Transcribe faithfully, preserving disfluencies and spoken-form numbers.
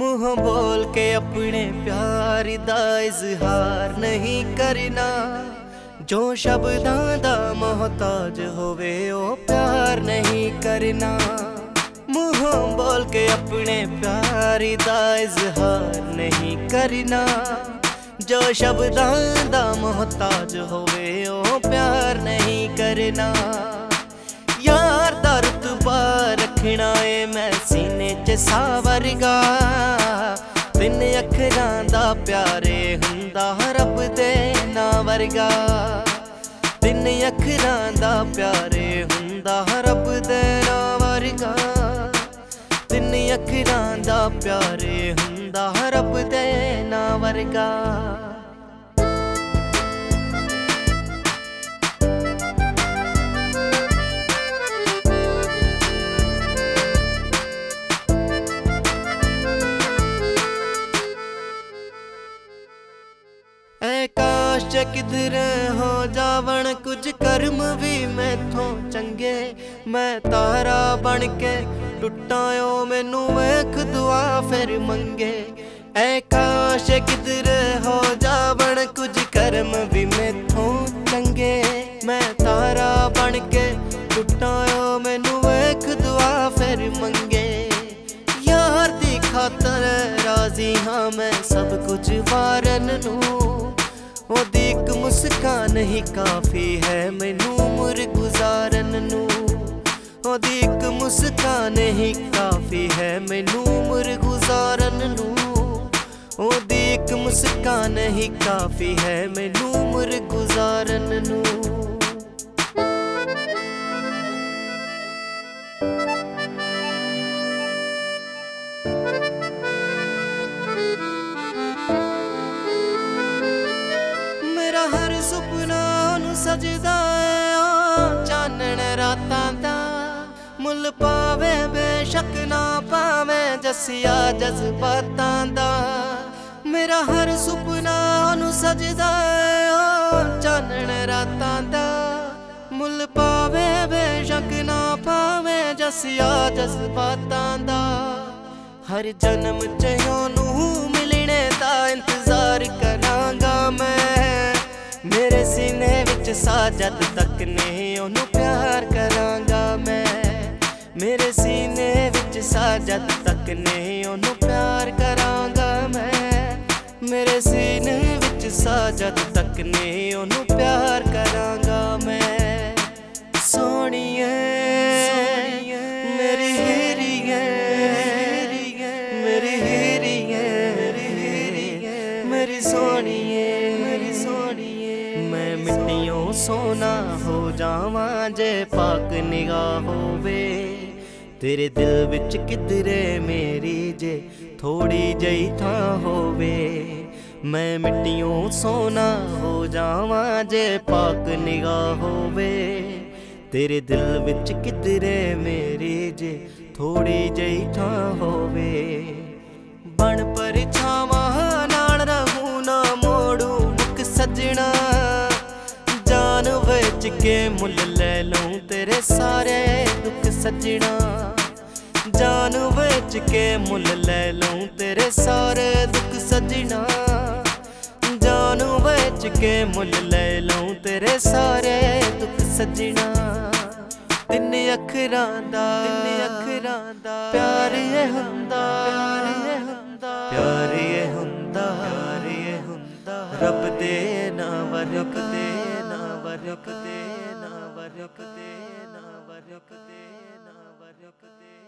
मुँहों बोल के अपने प्यार दा इजहार नहीं करना। जो शब्दां दा मोहताज होवे ओ प्यार नहीं करना। मुँहों बोल के अपने प्यार दा इजहार नहीं करना। जो शब्दां दा मोहताज होवे ओ प्यार नहीं करना। यार दा रुतबा रखना ए मैं सीने च सावरगा। तिन अखरां दा प्यारे हुंदा रब दे ना वर्गा। तिन अखरां दा प्यारे हुंदा रब दे ना वर्गा। तिन अखरां दा प्यारे हुंदा रब दे ना वर्गा। ऐ काश च किधर हो जावन कुछ कर्म भी मैथों चंगे। मैं तारा बन के टुटायो मैनू वेख दुआ फिर मंगे। ऐ काश च किधर हो जावन कुछ कर्म भी मैथों चंगे। मैं तारा बन के टुटायो मैनू वेख दुआ फिर मंगे। यार दी खातर राजी हाँ मैं सब कुछ वारन नू। ओदी इक मुस्कान ही काफ़ी है मैनू उम्र गुजारन नू। ओदी इक मुस्कान ही काफ़ी है मैनू उम्र गुजारन नू। ओदी इक मुस्कान ही काफ़ी है मैनू उम्र गुजारन नू। हर सुपना नू सजदा है चानण रातां दा। मुल पावे बेशक ना पावे जसिया जज्बातां दा। मेरा हर सुपना नू सजदा है चानण रातां दा। मुल पावे बेशक ना पावे जसिया जज्बातां दा। हर जन्म च ओनू मिलने दा इंतजार करांगा मैं। मेरे सीने विच सा जद तक ने ओनू प्यार करांगा मैं। मेरे सीने विच सा जद तक ने ओनू प्यार करांगा मैं। मेरे सीने विच सा जद तक ने ओनू प्यार करांगा मैं। सोहणिए मेरी हीरीए मेरी हीरीए मेरी सोहणिए मेरी सोहणिए। मैं मिट्टियों सोना हो जावां जे पाक निगाह होवे। तेरे दिल विच किधरे मेरी जे थोड़ी जही थां होवे। मैं मिट्टियों सोना हो जावां जे पाक निगाह होवे। तेरे दिल विच किधरे मेरी जे थोड़ी जही थां होवे। बन परछावां नाल रहूं ना मोड़ू मुक सजना। जान बेच के मुल ले लूं तेरे सारे दुख सजना। जान बेच के मुल ले लूं तेरे सारे दुख सजना। जान बेच के मुल ले लूं तेरे सारे दुख सजना। तिन अखरां दा तिन अखरां दा प्यार ये हुंदा प्यार ये हुंदा प्यार ये हुंदा रब दे ना वर्क दे ना वर्क दे ना वर्क दे ना वर्क दे ना वर्क दे।